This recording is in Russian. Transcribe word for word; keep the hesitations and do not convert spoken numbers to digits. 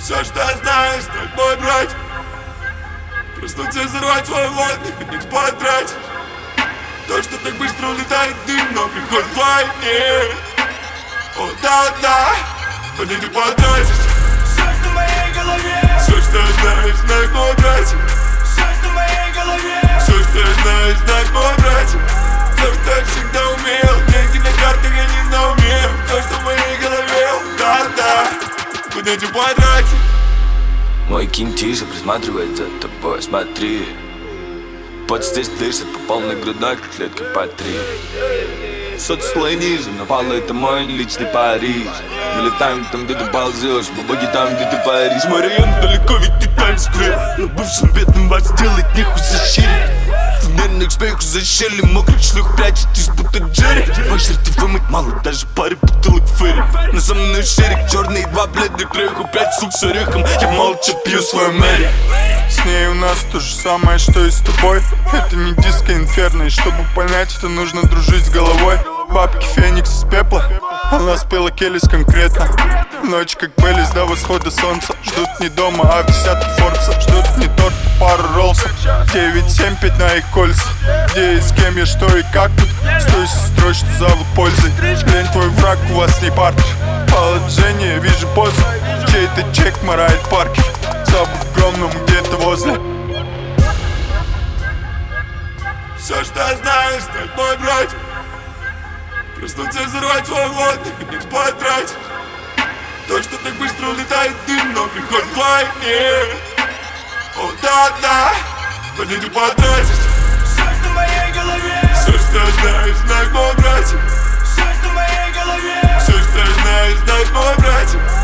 Все, что я знаю, стать мой брат. Проснуться и взорвать свой лот, не хотеть потратить. То, что так быстро улетает дым, но приходит в войне. О, да-да, понять и потратить. Все, что в моей голове. Все, что я знаю, знает мой братик. Все, что в моей голове. Все, что я знаю, знает мой братик. Все, что я всегда умел. Деньги на картах, я не на уме. Все, что в моей голове. Да-да, понять и потратить. Мой кин тише присматривает за тобой, смотри. Пот здесь дышит по полной грудной, как клетка по три. Соцслой ниже, но пало это мой личный Париж. Мы летаем там, где ты ползешь, бабаги там, где ты паришь. Мой район далеко, ведь ты Таймс-сквер. Но бывшим бедным вас делать нехуй защитить. В нервных смехах за щели, мокрых шлюх прячетесь, будто Джерри. Ваши ты вымыть мало, даже пары бутылок фэри. Но со мной шерик, черный, два бледных креху, пять сук с орехом. Я молча пью свой Мэри. С ней у нас то же самое, что и с тобой. Это не диско инферно, и чтобы понять, это нужно дружить с головой. Бабки Феникс из пепла, она спела Келлис конкретно. Ночь как Беллис до восхода солнца. Ждут не дома, а в десятке Форца. Ждут не торт, пару роллсов. Девять семь пять на их кольца. Где и с кем я, что и как тут. Стой сестрой, что зовут пользой. Лень твой враг, у вас не партер. Положение, вижу позу. Чей-то чек морает Паркер. За бугромным где-то возле. Все, что я знаю, стать мой братик. Проснуться и взорвать свой лот, не хотеть потратить. То, что так быстро улетает дым, но приходит в войне. О, да-да, понять и потратить. Все, что в моей голове. Все, что я знаю, знает мой братик. Все, что в моей голове. Все, что я знаю, знает мой братик.